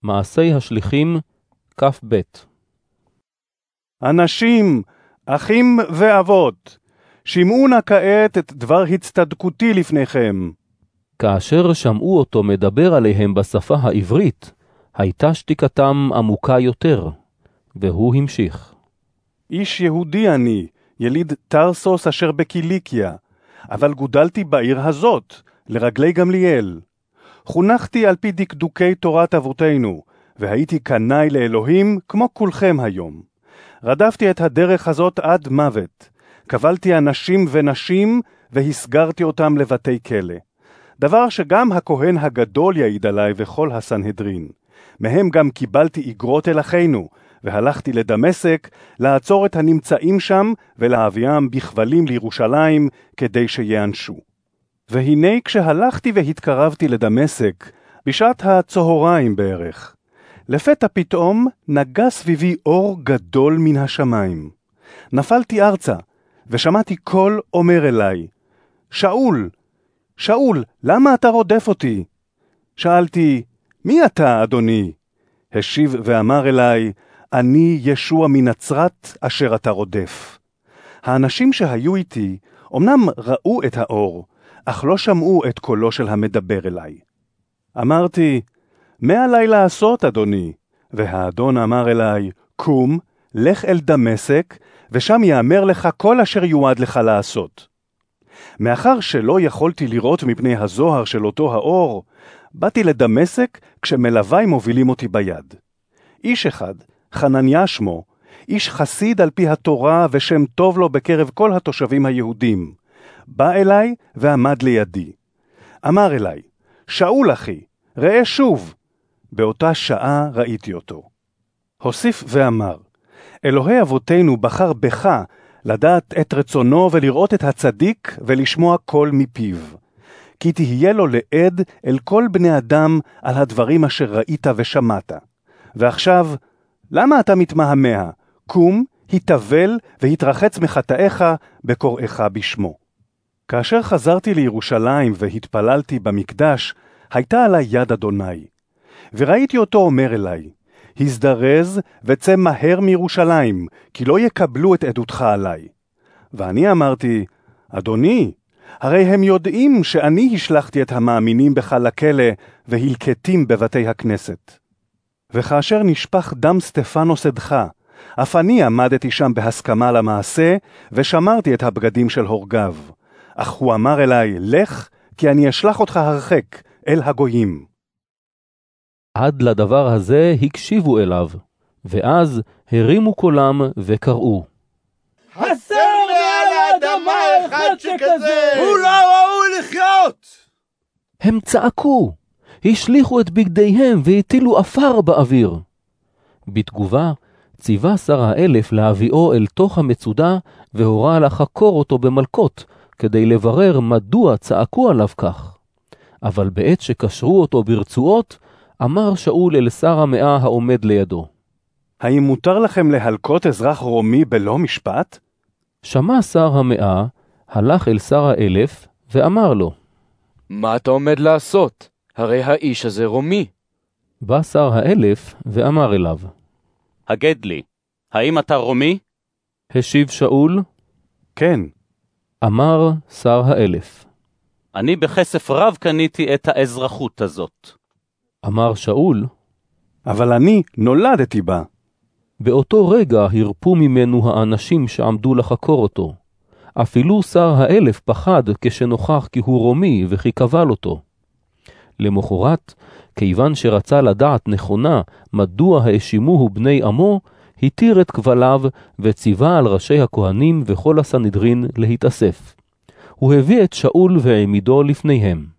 מעשי השליחים, כ"ב. אנשים, אחים ואבות, שמעו נא כעת את דבר הצטדקותי לפניכם. כאשר שמעו אותו מדבר עליהם בשפה העברית, הייתה שתיקתם עמוקה יותר, והוא המשיך. איש יהודי אני, יליד טרסוס אשר בקיליקיה, אבל גודלתי בעיר הזאת, לרגלי גמליאל. חונכתי על פי דקדוקי תורת אבותינו, והייתי קנאי לאלוהים כמו כולכם היום. רדפתי את הדרך הזאת עד מוות, קבלתי אנשים ונשים והסגרתי אותם לבתי כלא. דבר שגם הכהן הגדול יעיד עליי וכל הסנהדרין. מהם גם קיבלתי אגרות אל אחינו, והלכתי לדמשק לעצור את הנמצאים שם ולהביאם בכבלים לירושלים כדי שיענשו. והנה כשהלכתי והתקרבתי לדמשק, בשעת הצהריים בערך, לפתע פתאום נגע סביבי אור גדול מן השמיים. נפלתי ארצה, ושמעתי קול אומר אליי, שאול, שאול, למה אתה רודף אותי? שאלתי, מי אתה, אדוני? השיב ואמר אליי, אני ישוע מנצרת אשר אתה רודף. האנשים שהיו איתי אמנם ראו את האור, אך לא שמעו את קולו של המדבר אליי. אמרתי, מה עלי לעשות, אדוני? והאדון אמר אליי, קום, לך אל דמשק, ושם יאמר לך כל אשר יועד לך לעשות. מאחר שלא יכולתי לראות מפני הזוהר של אותו האור, באתי לדמשק כשמלווי מובילים אותי ביד. איש אחד, חנניה שמו, איש חסיד על פי התורה ושם טוב לו בקרב כל התושבים היהודים, בא אליי ועמד לידי. אמר אליי, שאול אחי, ראה שוב. באותה שעה ראיתי אותו. הוסיף ואמר, אלוהי אבותינו בחר בך לדעת את רצונו ולראות את הצדיק ולשמוע קול מפיו. כי תהיה לו לעד אל כל בני אדם על הדברים אשר ראית ושמעת. ועכשיו, למה אתה מתמהמה? קום, התאבל והתרחץ מחטאיך בקוראך בשמו. כאשר חזרתי לירושלים והתפללתי במקדש, הייתה עלי יד אדוני. וראיתי אותו אומר אליי, הזדרז וצא מהר מירושלים, כי לא יקבלו את עדותך עלי. ואני אמרתי, אדוני, הרי הם יודעים שאני השלחתי את המאמינים בך לכלא והלקטים בבתי הכנסת. וכאשר נשפך דם סטפנוס עדך, אף אני עמדתי שם בהסכמה למעשה, ושמרתי את הבגדים של הורגיו. אך הוא אמר אליי, לך, כי אני אשלח אותך הרחק אל הגויים. עד לדבר הזה הקשיבו אליו, ואז הרימו קולם וקראו. חסר מעל האדמה אחד שכזה! הוא לא ראוי לחיות! הם צעקו, השליכו את בגדיהם והטילו אפר באוויר. בתגובה, ציווה שר האלף להביאו אל תוך המצודה, והורה לחקור אותו במלכות, כדי לברר מדוע צעקו עליו כך. אבל בעת שקשרו אותו ברצועות, אמר שאול אל שר המאה העומד לידו. האם מותר לכם להלקות אזרח רומי בלא משפט? שמע שר המאה, הלך אל שר האלף, ואמר לו, מה אתה עומד לעשות? הרי האיש הזה רומי. בא שר האלף ואמר אליו, הגד לי, האם אתה רומי? השיב שאול, כן. אמר שר האלף, אני בכסף רב קניתי את האזרחות הזאת. אמר שאול, אבל אני נולדתי בה. באותו רגע הרפו ממנו האנשים שעמדו לחקור אותו. אפילו שר האלף פחד כשנוכח כי הוא רומי וכי קבל אותו. למחרת, כיוון שרצה לדעת נכונה מדוע האשימוהו בני עמו, התיר את כבליו וציווה על ראשי הכהנים וכל הסנהדרין להתאסף. הוא הביא את שאול והעמידו לפניהם.